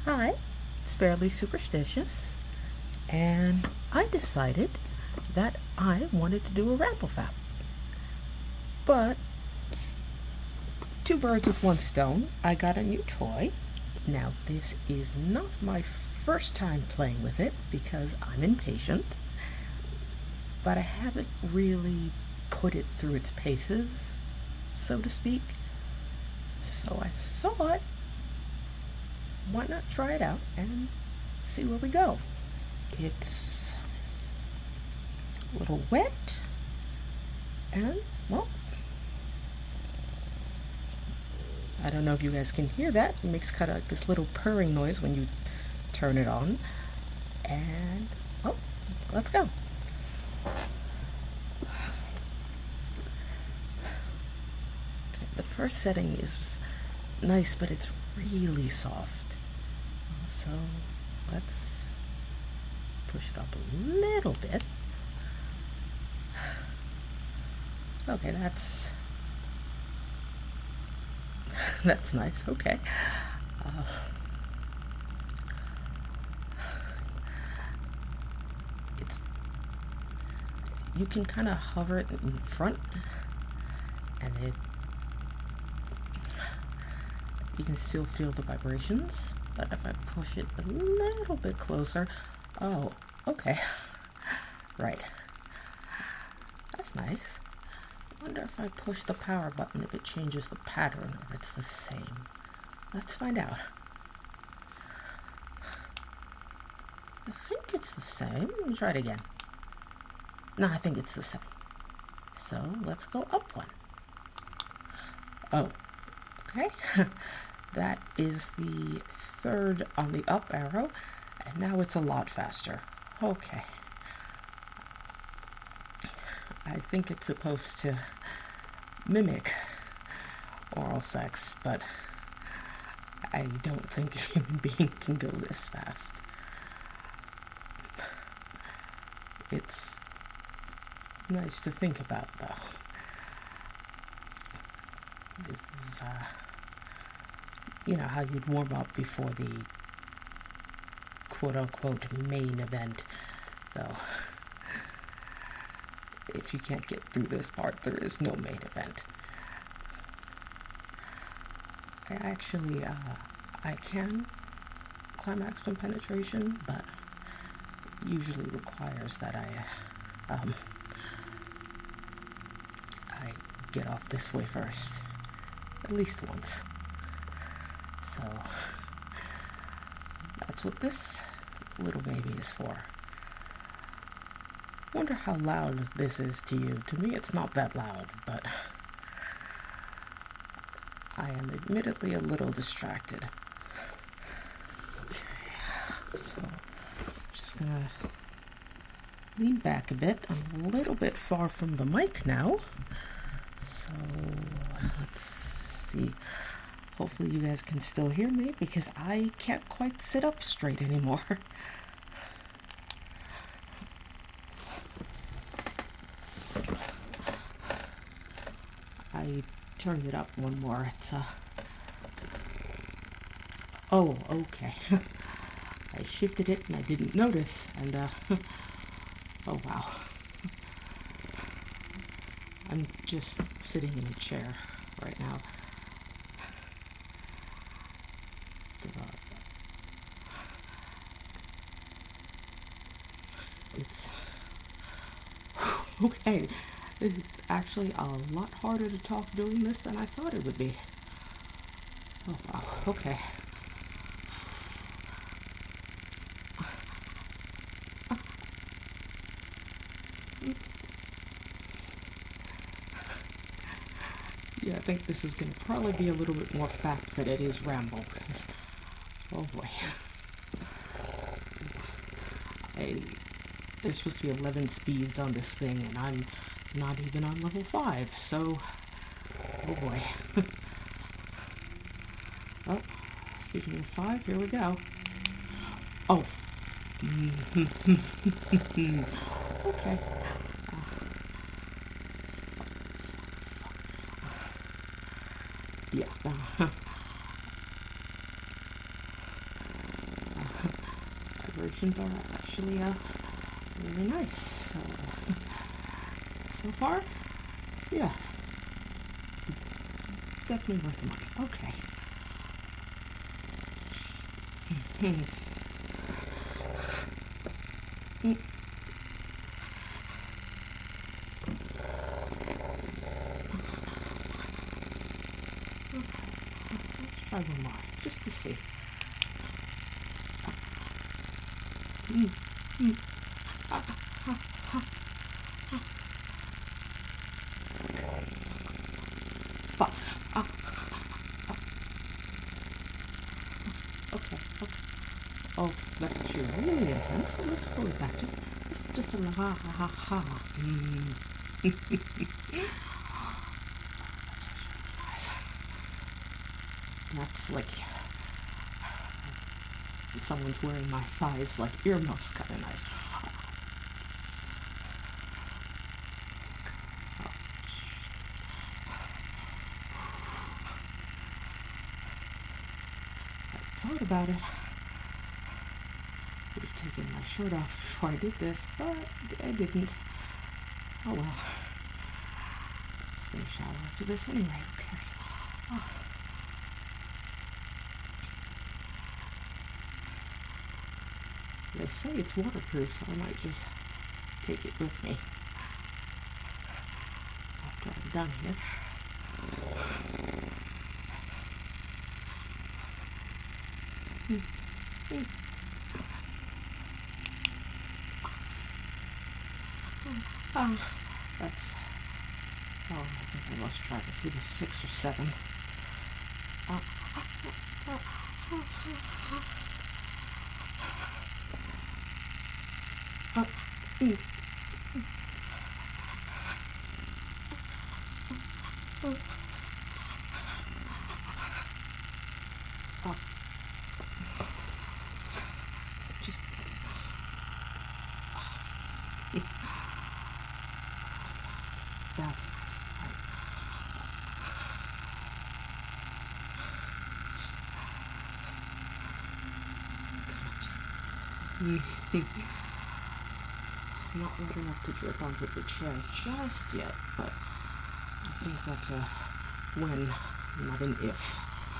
Hi, it's fairly superstitious, and I decided that I wanted to do a Ramblefab. But two birds with one stone, I got a new toy. Now, this is not my first time playing with it because I'm impatient, but I haven't really put it through its paces, so to speak. So I thought, why not try it out and see where we go? It's a little wet, and, well, I don't know if you guys can hear that. It makes kind of like this little purring noise when you turn it on. And, well, let's go. Okay, the first setting is nice, but it's really soft. So let's push it up a little bit. Okay, that's nice. Okay. Uh, it's you can kind of hover it in front, and you can still feel the vibrations. But if I push it a little bit closer, oh, okay, right. That's nice. I wonder if I push the power button if it changes the pattern or if it's the same. Let's find out. I think it's the same. Let me try it again. No, I think it's the same. So let's go up one. Oh, okay. That is the third on the up arrow, and now it's a lot faster. Okay. I think it's supposed to mimic oral sex, but I don't think a human being can go this fast. It's nice to think about, though. This is, how you'd warm up before the quote-unquote main event, though. If you can't get through this part, there is no main event. I actually, I can climax from penetration, but usually requires that I get off this way first. At least once. So, that's what this little baby is for. Wonder how loud this is to you. To me, it's not that loud, but I am admittedly a little distracted. Okay, so just gonna lean back a bit. I'm a little bit far from the mic now. So let's see. Hopefully you guys can still hear me because I can't quite sit up straight anymore. I turned it up one more. It's oh, okay. I shifted it and I didn't notice, and oh wow. I'm just sitting in a chair right now. It's okay. It's actually a lot harder to talk doing this than I thought it would be. Oh wow, okay. Yeah, I think this is going to probably be a little bit more fact than it is ramble. Oh boy. There's supposed to be 11 speeds on this thing, and I'm not even on level 5, so... Oh boy. Well, speaking of 5, here we go. Oh. Okay. Yeah. decorations are actually really nice. So far, yeah, definitely worth the money. Okay. Let's try one more, just to see. Fuck. Okay. Okay, that's actually really intense. Let's pull it back. Just a little ha ha ha. That's actually really nice. That's like someone's wearing my thighs like earmuffs, kind of nice. I thought about it. Would have taken my shirt off before I did this, but I didn't. Oh well. I'm just gonna shower after this anyway. Who cares? Oh. They say it's waterproof, so I might just take it with me after I'm done here. That's, I think I lost track. It's either 6 or 7. Just that's nice. Not wet enough to drip onto the chair just yet, but I think that's a when, not an if.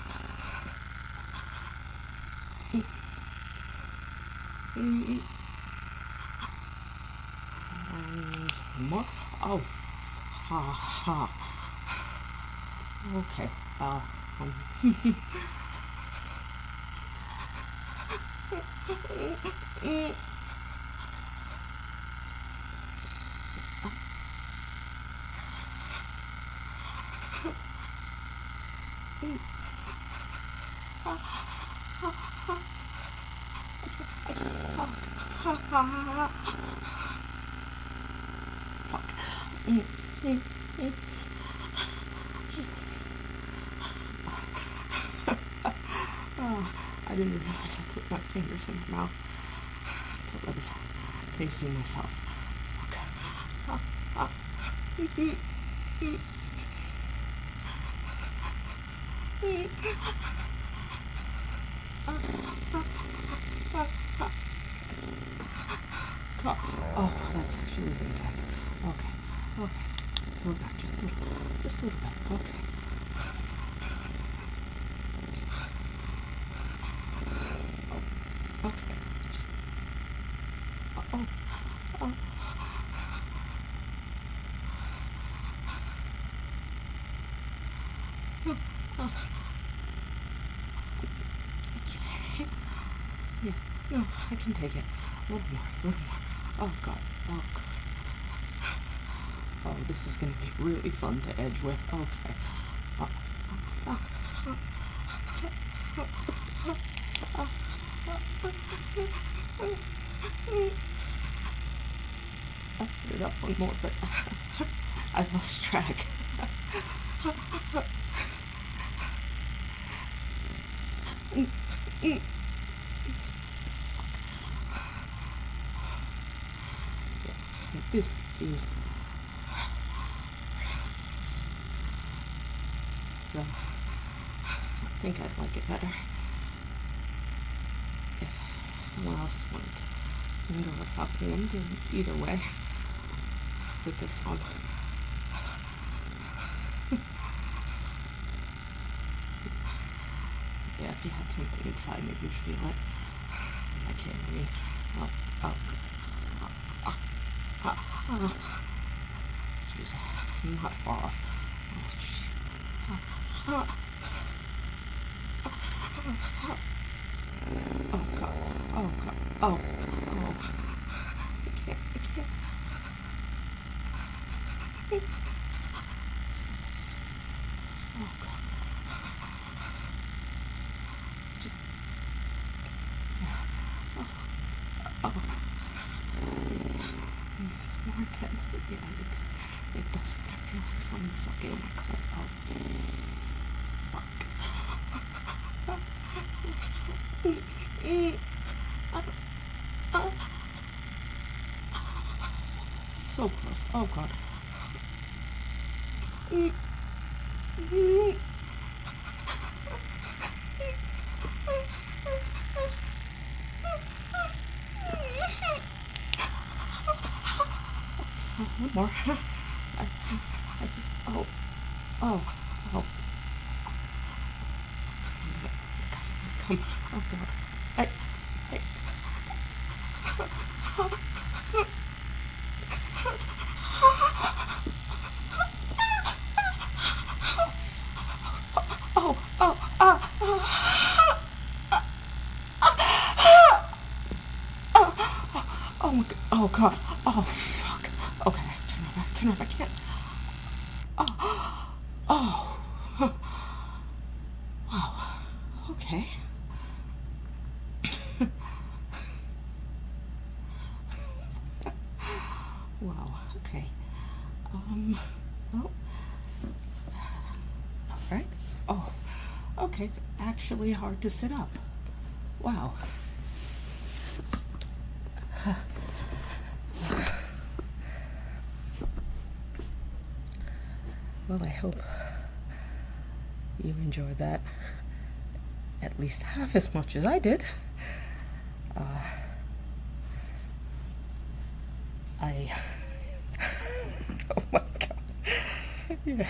And more. Oh, ha ha. Okay. Fuck. I didn't realize I put my fingers in my mouth until I was tasting myself. Fuck. Oh, that's actually really intense. Okay. Pull back just a little bit. Okay. Okay. Just. Oh. Okay. Yeah. No, I can take it. A little more. Oh God. Oh, this is gonna be really fun to edge with. Okay. I'll put it up one more, but I lost track. This is well, I think I'd like it better if someone else wanted to finger or fuck me, I'm good either way with this song. Yeah, if you had something inside me, you'd feel it. I can't, I mean, jeez, I'm not far off. Oh, jeez. Oh, God. Oh, God. Oh, I can't. So, oh, God. Just, yeah. Oh. It's more intense, but yeah, it doesn't. I feel like someone's sucking on my clit. Oh, fuck. So close. Oh, God. One more. I just, oh, come, oh, God. I, oh, my God. Oh, God. Oh, fuck. Okay, turn off, I can't. Oh, wow, okay. Wow, okay. Well, all right. Oh, okay, it's actually hard to sit up. Wow. Well, I hope you enjoyed that at least half as much as I did. Oh my God. Yeah.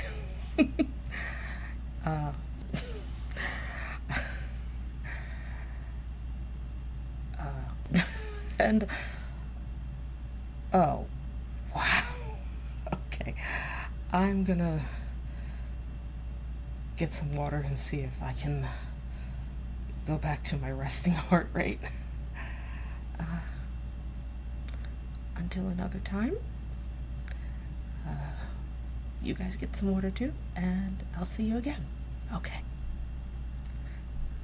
And, oh, wow. Okay. I'm gonna get some water and see if I can go back to my resting heart rate. Until another time, you guys get some water too, and I'll see you again. Okay.